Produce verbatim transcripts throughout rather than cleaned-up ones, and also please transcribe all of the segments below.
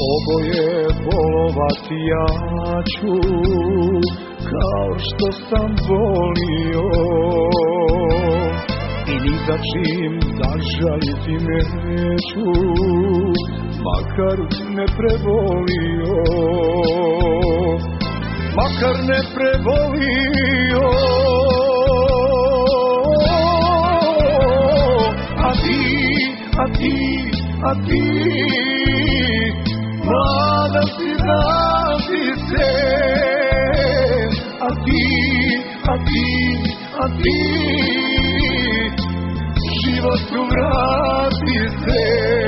Oboje bolovati ja ću, kao što sam volio, i ni za čim zažaliti neću, makar ne prevolio, makar ne prevolio. A ti, a ti, a ti, mlada si, vrati se. A ti, a ti, a ti, životu vrati se.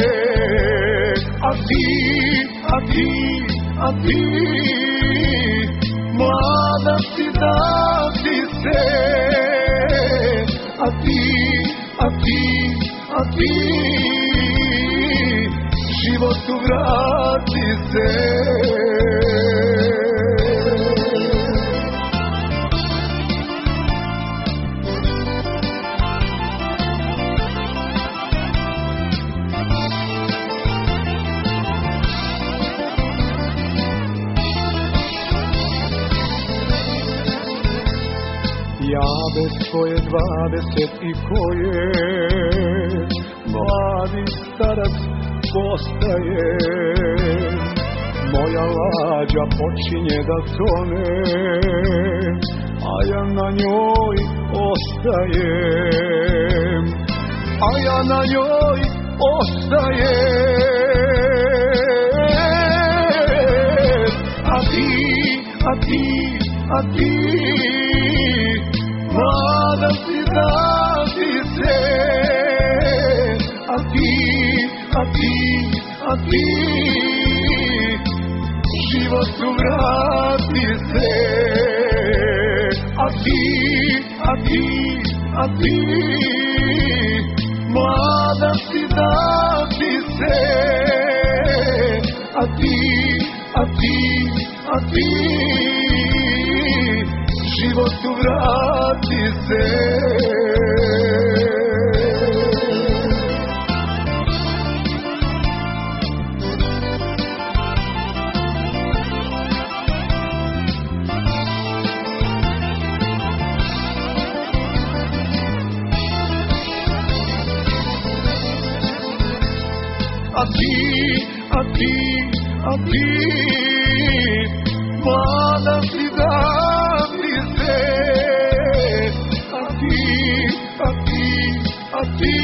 A ti, a ti, a ti, mlada si, vrati se. A ti, a ti, a ti, životu vrati se. Ja bez svoje dvadeset i koje mladi starac postaje, moja lađa počinje da tone, a ja na njoj ostajem, a ja na njoj ostajem. A ti, a ti, a ti, mlada si, vrati se. A ti, a ti, a ti, životu vrati se. A ti, a ti, a ti, mlada si, vrati se. A ti, a ti, a ti, životu vrati se. A ti, a ti, a ti, mlada si, vrati se. A ti, a ti, a ti,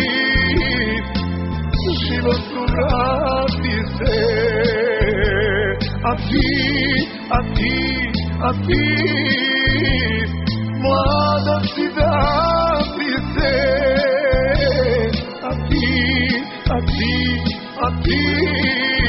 životu vrati se. A ti, a ti, a ti, mlada si, vrati se. A ti, a ti, a ti,